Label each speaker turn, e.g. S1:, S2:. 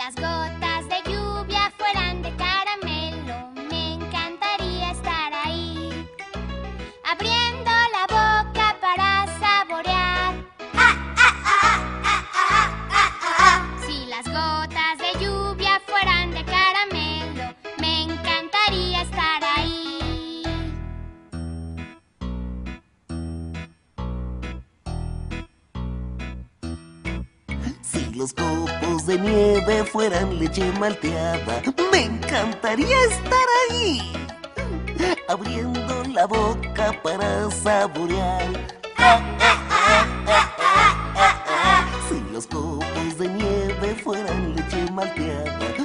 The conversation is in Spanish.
S1: las gotas de lluvia fueran de caramelo, me encantaría estar ahí, abriendo la boca para saborear. Si las gotas de lluvia fueran de caramelo, me encantaría estar ahí.
S2: Si los copos de nieve fueran leche malteada, me encantaría estar ahí, abriendo la boca para saborear. Si los copos de nieve fueran leche malteada,